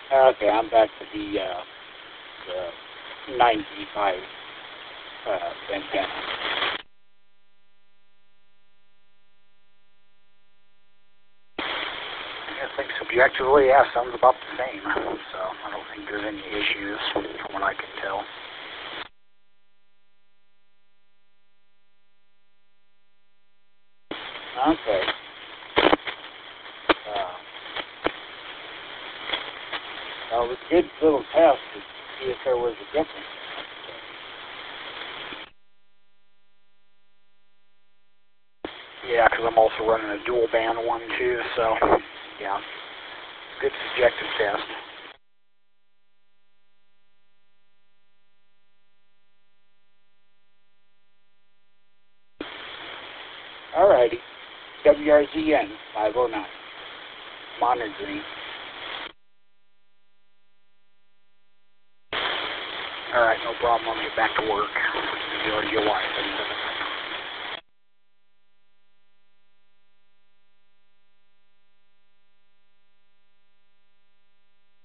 Okay, I'm back to the 95 antenna. I think subjectively, yeah, sounds about the same. So I don't think there's any issues from what I can tell. Okay. Well, it was a good little test to see if there was a difference. Yeah, because I'm also running a dual band one too, so yeah, good subjective test. Alrighty. WRZN 509. Monitoring. Alright, no problem. I'll get back to work. Enjoy your wife.